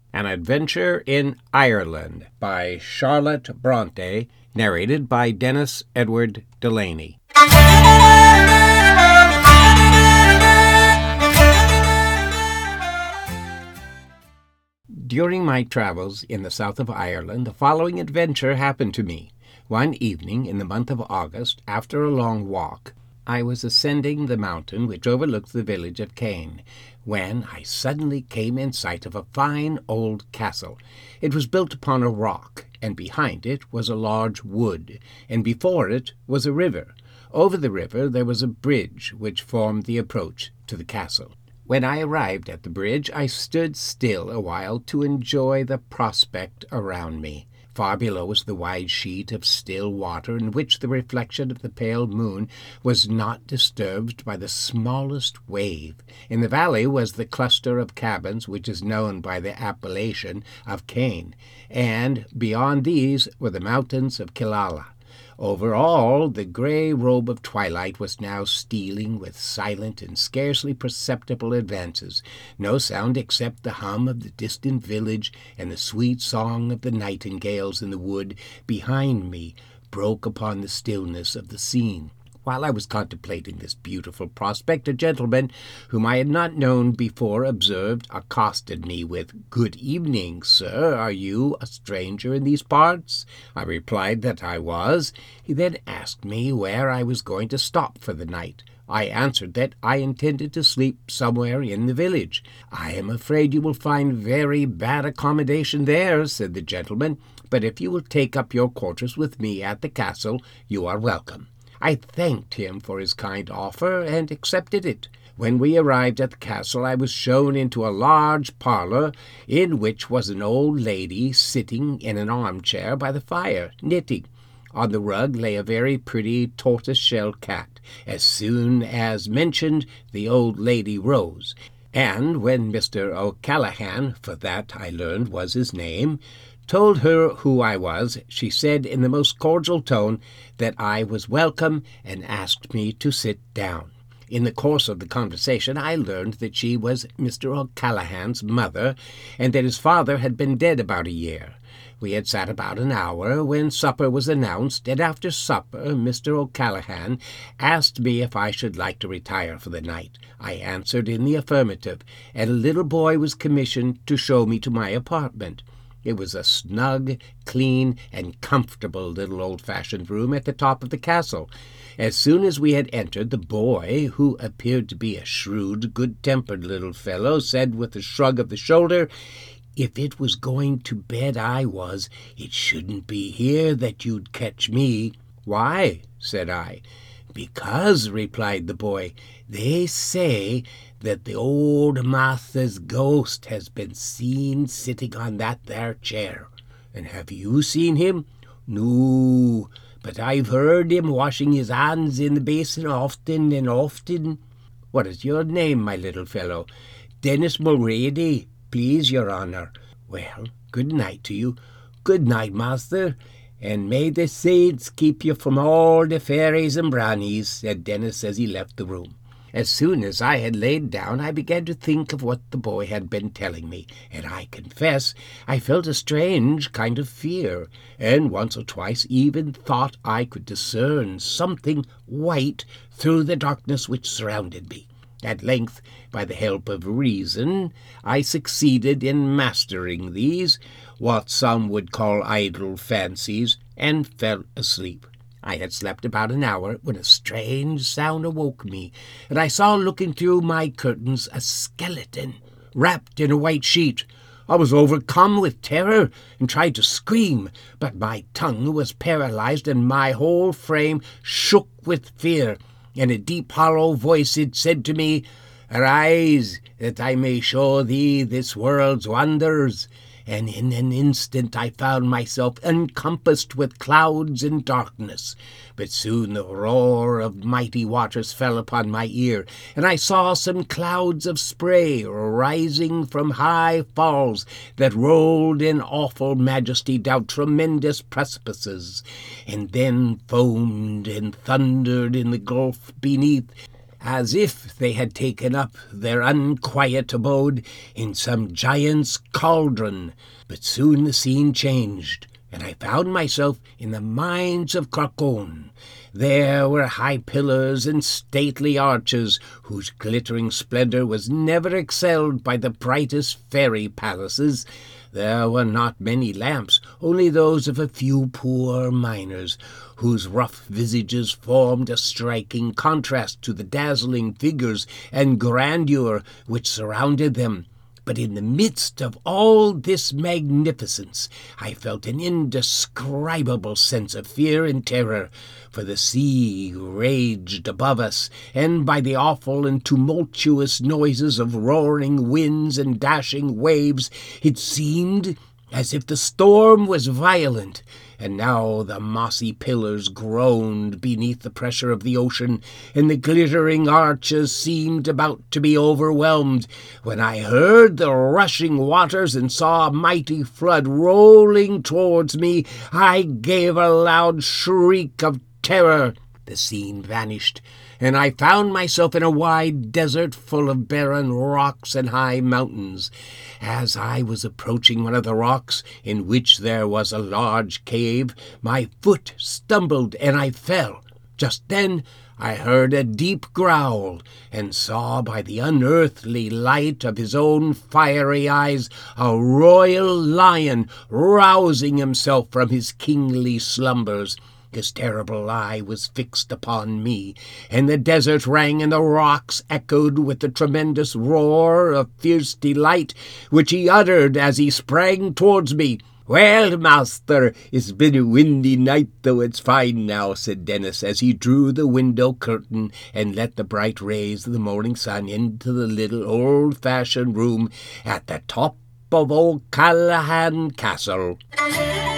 An Adventure in Ireland by Charlotte Bronte, narrated by Dennis Edward Delaney. During my travels in the south of Ireland, the following adventure happened to me. One evening in the month of August, after a long walk, I was ascending the mountain which overlooks the village of Caen, when I suddenly came in sight of a fine old castle. It was built upon a rock, and behind it was a large wood, and before it was a river. Over the river there was a bridge which formed the approach to the castle. When I arrived at the bridge, I stood still a while to enjoy the prospect around me. Far below was the wide sheet of still water, in which the reflection of the pale moon was not disturbed by the smallest wave. In the valley was the cluster of cabins which is known by the appellation of Caen, and beyond these were the mountains of Killala. Over all, the grey robe of twilight was now stealing with silent and scarcely perceptible advances. No sound except the hum of the distant village and the sweet song of the nightingales in the wood behind me broke upon the stillness of the scene. While I was contemplating this beautiful prospect, a gentleman whom I had not known before accosted me with, "Good evening, sir. Are you a stranger in these parts?" I replied that I was. He then asked me where I was going to stop for the night. I answered that I intended to sleep somewhere in the village. "I am afraid you will find very bad accommodation there," said the gentleman, "but if you will take up your quarters with me at the castle, you are welcome." I thanked him for his kind offer and accepted it. When we arrived at the castle, I was shown into a large parlour in which was an old lady sitting in an armchair by the fire, knitting. On the rug lay a very pretty tortoise-shell cat. As soon as mentioned, the old lady rose, and when Mr. O'Callaghan, for that I learned was his name, told her who I was, she said in the most cordial tone that I was welcome and asked me to sit down. In the course of the conversation I learned that she was Mr. O'Callaghan's mother, and that his father had been dead about a year. We had sat about an hour when supper was announced, and after supper Mr. O'Callaghan asked me if I should like to retire for the night. I answered in the affirmative, and a little boy was commissioned to show me to my apartment. It was a snug, clean, and comfortable little old-fashioned room at the top of the castle. As soon as we had entered, the boy, who appeared to be a shrewd, good-tempered little fellow, said with a shrug of the shoulder, "If it was going to bed I was, it shouldn't be here that you'd catch me." "Why?" said I. "Because," replied the boy, "they say that the old Martha's ghost has been seen sitting on that there chair." "And have you seen him?" "No, but I've heard him washing his hands in the basin often and often." "What is your name, my little fellow?" "Dennis Mulready, please your honour." "Well, good night to you." "Good night, master, and may the saints keep you from all the fairies and brownies," said Dennis as he left the room. As soon as I had laid down, I began to think of what the boy had been telling me, and I confess I felt a strange kind of fear, and once or twice even thought I could discern something white through the darkness which surrounded me. At length, by the help of reason, I succeeded in mastering these, what some would call idle fancies, and fell asleep. I had slept about an hour when a strange sound awoke me, and I saw looking through my curtains a skeleton, wrapped in a white sheet. I was overcome with terror and tried to scream, but my tongue was paralyzed and my whole frame shook with fear. In a deep, hollow voice it said to me, "Arise, that I may show thee this world's wonders." And in an instant I found myself encompassed with clouds and darkness. But soon the roar of mighty waters fell upon my ear, and I saw some clouds of spray rising from high falls that rolled in awful majesty down tremendous precipices, and then foamed and thundered in the gulf beneath. as if they had taken up their unquiet abode in some giant's cauldron. But soon the scene changed, and I found myself in the mines of Carcon. There were high pillars and stately arches, whose glittering splendor was never excelled by the brightest fairy palaces. There were not many lamps, only those of a few poor miners, whose rough visages formed a striking contrast to the dazzling figures and grandeur which surrounded them. But in the midst of all this magnificence, I felt an indescribable sense of fear and terror, for the sea raged above us, and by the awful and tumultuous noises of roaring winds and dashing waves, it seemed as if the storm was violent. And now the mossy pillars groaned beneath the pressure of the ocean, and the glittering arches seemed about to be overwhelmed, when I heard the rushing waters and saw a mighty flood rolling towards me. I gave a loud shriek of terror. The scene vanished, and I found myself in a wide desert full of barren rocks and high mountains. As I was approaching one of the rocks, in which there was a large cave, my foot stumbled and I fell. Just then I heard a deep growl, and saw by the unearthly light of his own fiery eyes a royal lion rousing himself from his kingly slumbers. His terrible eye was fixed upon me, and the desert rang and the rocks echoed with the tremendous roar of fierce delight which he uttered as he sprang towards me. "Well, master, it's been a windy night, though it's fine now," said Dennis, as he drew the window curtain and let the bright rays of the morning sun into the little old-fashioned room at the top of old Callahan Castle.